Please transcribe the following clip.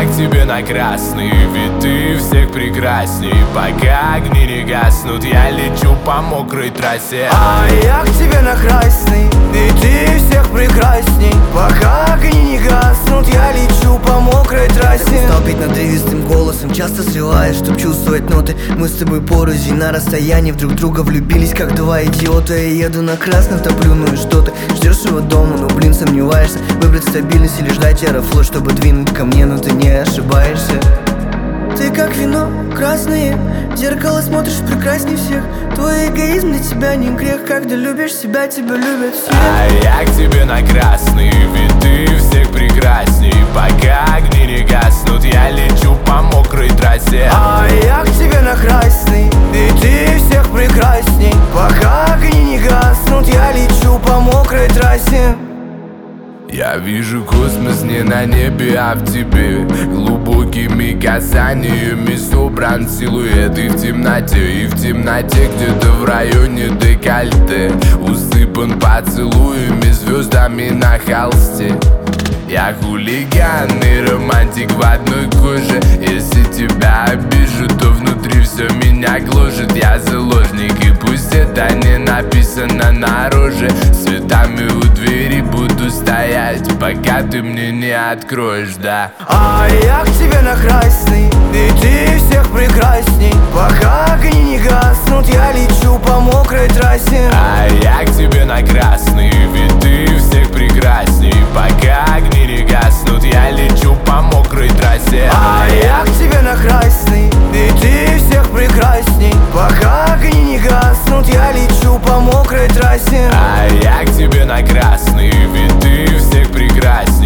к тебе на красный, ведь ты всех прекрасней. Пока огни не гаснут, я лечу по мокрой трассе. А я к тебе на красный, ведь ты всех прекрасней. Пока огни не гаснут, я лечу по мокрой трассе. Стал петь надрывистым голосом, часто сливаешь, чтоб чувствовать ноты. Мы с тобой порознь на расстоянии, в друг друга влюбились, как два идиота. Я еду на красном, топлю, ну и что ты? Ждешь его дома, ну блин, сомневаешься. Выбрать стабильность или ждать аэрофлот, чтобы двинуть ко мне, но ты не ошибаешься. Ты как вино красное, в зеркало смотришь прекрасней всех. Твой эгоизм для тебя не грех, когда любишь себя, тебя любят все. А я к тебе на красный, ведь ты всех прекрасней. Пока огни не гаснут, я лечу по мокрой трассе. А я к тебе на красный, ведь ты всех прекрасней. Пока огни не гаснут, я лечу по мокрой трассе. Я вижу космос не на небе, а в тебе. Глубокими касаниями собран силуэт. И в темноте где-то в районе декольте усыпан поцелуями, звездами на холсте. Я хулиган и романтик в одной коже. Если тебя обижу, то внутри все меня гложет. Я заложник, и пусть это не написано на роже. С цветами у двери буду стоять, пока ты мне не откроешь, да. А я к тебе на красный, ведь ты всех прекрасней. Пока огни не гаснут, я лечу по мокрой трассе. А я к тебе на красный, ведь ты всех прекрасней. Пока огни не гаснут, я лечу по мокрой трассе. А я к тебе на красный, ведь ты всех прекрасней. Пока огни не гаснут, я лечу по мокрой трассе. А я к тебе на красный, ведь ты всех прекрасней.